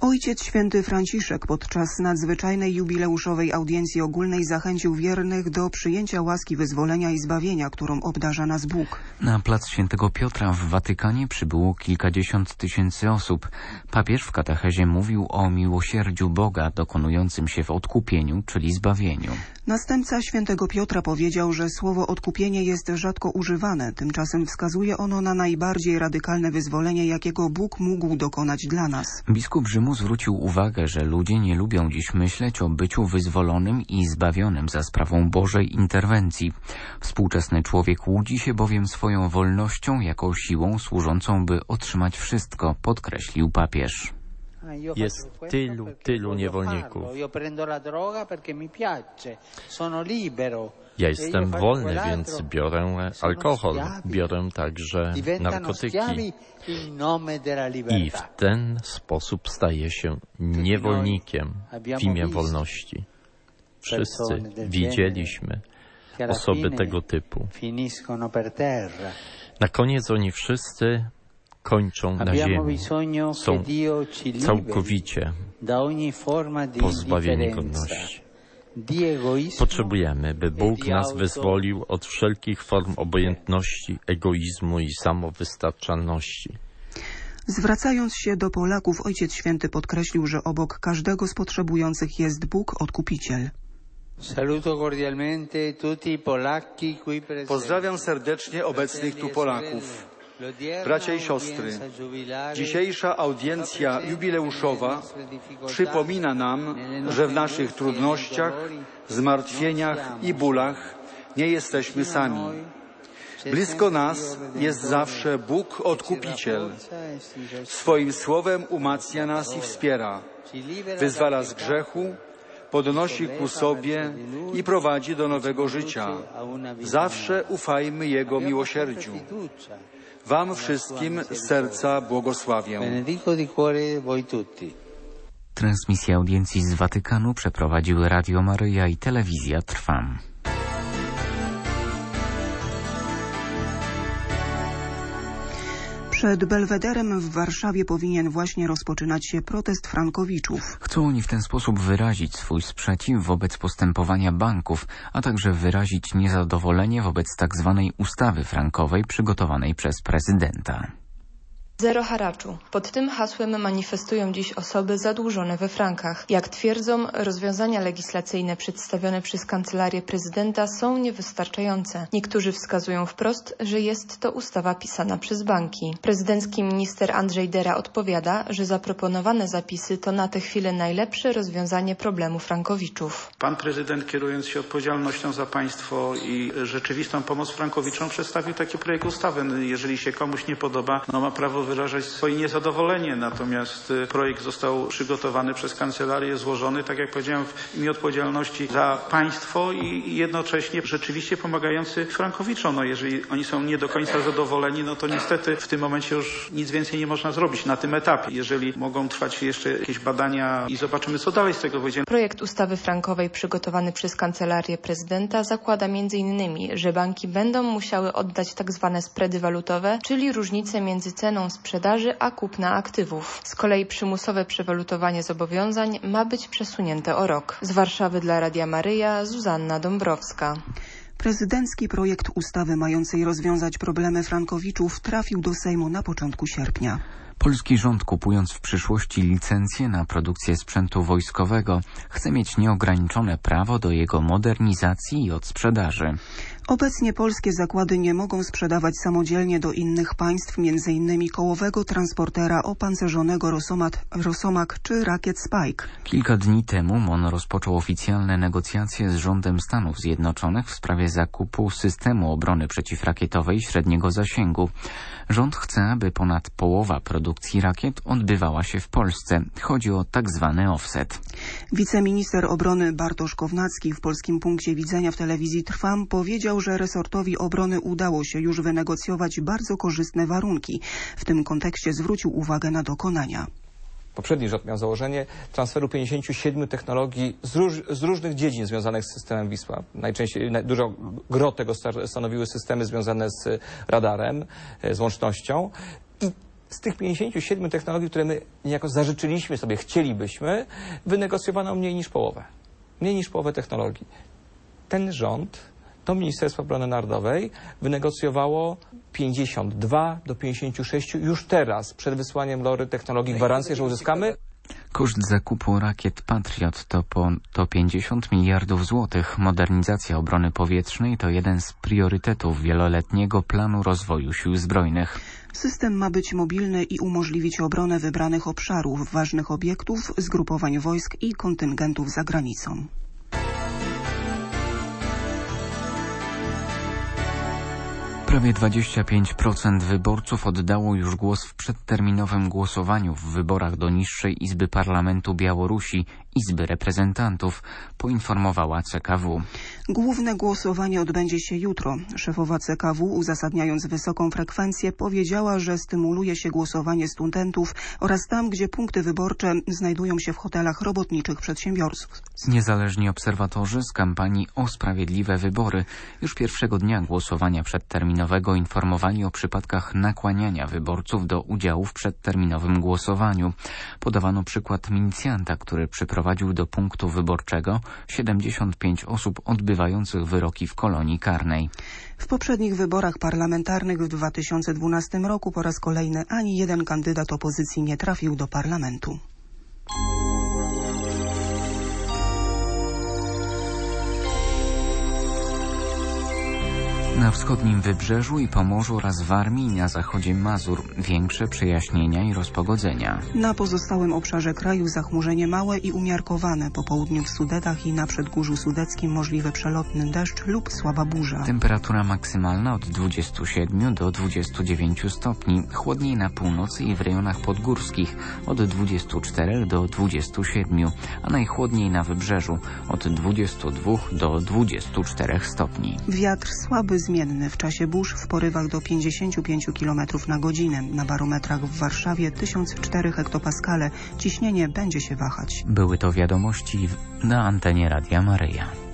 Ojciec Święty Franciszek podczas nadzwyczajnej jubileuszowej audiencji ogólnej zachęcił wiernych do przyjęcia łaski wyzwolenia i zbawienia, którą obdarza nas Bóg. Na plac Świętego Piotra w Watykanie przybyło kilkadziesiąt tysięcy osób. Papież w katechezie mówił o miłosierdziu Boga dokonującym się w odkupieniu, czyli zbawieniu. Następca Świętego Piotra powiedział, że słowo odkupienie jest rzadko używane. Tymczasem wskazuje ono na najbardziej radykalne wyzwolenie, jakiego Bóg mógł dokonać dla nas. Biskup Rzymu zwrócił uwagę, że ludzie nie lubią dziś myśleć o byciu wyzwolonym i zbawionym za sprawą Bożej interwencji. Współczesny człowiek łudzi się bowiem swoją wolnością jako siłą służącą, by otrzymać wszystko, podkreślił papież. Jest tylu niewolników. Ja jestem wolny, więc biorę alkohol, biorę także narkotyki i w ten sposób staję się niewolnikiem w imię wolności. Wszyscy widzieliśmy osoby tego typu. Na koniec oni wszyscy kończą na ziemi. Są całkowicie pozbawieni godności. Potrzebujemy, by Bóg nas wyzwolił od wszelkich form obojętności, egoizmu i samowystarczalności. Zwracając się do Polaków, Ojciec Święty podkreślił, że obok każdego z potrzebujących jest Bóg, Odkupiciel. Pozdrawiam serdecznie obecnych tu Polaków. Bracia i siostry, dzisiejsza audiencja jubileuszowa przypomina nam, że w naszych trudnościach, zmartwieniach i bólach nie jesteśmy sami. Blisko nas jest zawsze Bóg Odkupiciel. Swoim słowem umacnia nas i wspiera. Wyzwala z grzechu, podnosi ku sobie i prowadzi do nowego życia. Zawsze ufajmy Jego miłosierdziu. Wam wszystkim z serca błogosławię. Transmisję audiencji z Watykanu przeprowadziły Radio Maryja i Telewizja Trwam. Przed Belwederem w Warszawie powinien właśnie rozpoczynać się protest frankowiczów. Chcą oni w ten sposób wyrazić swój sprzeciw wobec postępowania banków, a także wyrazić niezadowolenie wobec tzw. ustawy frankowej przygotowanej przez prezydenta. Zero haraczu. Pod tym hasłem manifestują dziś osoby zadłużone we frankach. Jak twierdzą, rozwiązania legislacyjne przedstawione przez Kancelarię Prezydenta są niewystarczające. Niektórzy wskazują wprost, że jest to ustawa pisana przez banki. Prezydencki minister Andrzej Dera odpowiada, że zaproponowane zapisy to na tę chwilę najlepsze rozwiązanie problemu frankowiczów. Pan prezydent, kierując się odpowiedzialnością za państwo i rzeczywistą pomoc frankowiczom, przedstawił taki projekt ustawy. Jeżeli się komuś nie podoba, ma prawo wyrażać swoje niezadowolenie, natomiast projekt został przygotowany przez kancelarię, złożony, tak jak powiedziałem, w imię odpowiedzialności za państwo i jednocześnie rzeczywiście pomagający frankowiczom. Jeżeli oni są nie do końca zadowoleni, to niestety w tym momencie już nic więcej nie można zrobić na tym etapie. Jeżeli mogą trwać jeszcze jakieś badania i zobaczymy, co dalej z tego wyjdzie. Projekt ustawy frankowej przygotowany przez Kancelarię Prezydenta zakłada m.in., że banki będą musiały oddać tzw. spready walutowe, czyli różnicę między ceną sprzedaży a kupna aktywów. Z kolei przymusowe przewalutowanie zobowiązań ma być przesunięte o rok. Z Warszawy dla Radia Maryja, Zuzanna Dąbrowska. Prezydencki projekt ustawy mającej rozwiązać problemy frankowiczów trafił do Sejmu na początku sierpnia. Polski rząd, kupując w przyszłości licencje na produkcję sprzętu wojskowego, chce mieć nieograniczone prawo do jego modernizacji i odsprzedaży. Obecnie polskie zakłady nie mogą sprzedawać samodzielnie do innych państw, m.in. kołowego transportera opancerzonego Rosomak czy rakiet Spike. Kilka dni temu MON rozpoczął oficjalne negocjacje z rządem Stanów Zjednoczonych w sprawie zakupu systemu obrony przeciwrakietowej średniego zasięgu. Rząd chce, aby ponad połowa produkcji rakiet odbywała się w Polsce. Chodzi o tak zwany offset. Wiceminister obrony Bartosz Kownacki w Polskim Punkcie Widzenia w telewizji Trwam powiedział, że resortowi obrony udało się już wynegocjować bardzo korzystne warunki. W tym kontekście zwrócił uwagę na dokonania. Poprzedni rząd miał założenie transferu 57 technologii z różnych dziedzin związanych z systemem Wisła. Najczęściej dużo gro tego stanowiły systemy związane z radarem, z łącznością. I Z tych 57 technologii, które my niejako zażyczyliśmy sobie, chcielibyśmy, wynegocjowano mniej niż połowę. Mniej niż połowę technologii. Ten rząd, to Ministerstwo Obrony Narodowej wynegocjowało 52 do 56 już teraz, przed wysłaniem LORY technologii, gwarancję, że uzyskamy. Koszt zakupu rakiet Patriot to 50 miliardów złotych. Modernizacja obrony powietrznej to jeden z priorytetów wieloletniego planu rozwoju sił zbrojnych. System ma być mobilny i umożliwić obronę wybranych obszarów, ważnych obiektów, zgrupowań wojsk i kontyngentów za granicą. Prawie 25% wyborców oddało już głos w przedterminowym głosowaniu w wyborach do niższej Izby Parlamentu Białorusi, Izby Reprezentantów, poinformowała CKW. Główne głosowanie odbędzie się jutro. Szefowa CKW, uzasadniając wysoką frekwencję, powiedziała, że stymuluje się głosowanie studentów oraz tam, gdzie punkty wyborcze znajdują się w hotelach robotniczych przedsiębiorców. Niezależni obserwatorzy z kampanii o sprawiedliwe wybory już pierwszego dnia głosowania przedterminowego informowali o przypadkach nakłaniania wyborców do udziału w przedterminowym głosowaniu. Podawano przykład milicjanta, który przyprowadził do punktu wyborczego 75 osób odbywających wyroki w kolonii karnej. W poprzednich wyborach parlamentarnych w 2012 roku po raz kolejny ani jeden kandydat opozycji nie trafił do parlamentu. Na wschodnim Wybrzeżu i Pomorzu oraz w Warmii i na zachodzie Mazur większe przejaśnienia i rozpogodzenia. Na pozostałym obszarze kraju zachmurzenie małe i umiarkowane. Po południu w Sudetach i na Przedgórzu Sudeckim możliwy przelotny deszcz lub słaba burza. Temperatura maksymalna od 27 do 29 stopni. Chłodniej na północy i w rejonach podgórskich od 24 do 27, a najchłodniej na Wybrzeżu od 22 do 24 stopni. Wiatr słaby, zmienny w czasie burz w porywach do 55 km na godzinę. Na barometrach w Warszawie 1004 hektopaskale. Ciśnienie będzie się wahać. Były to wiadomości na antenie Radia Maryja.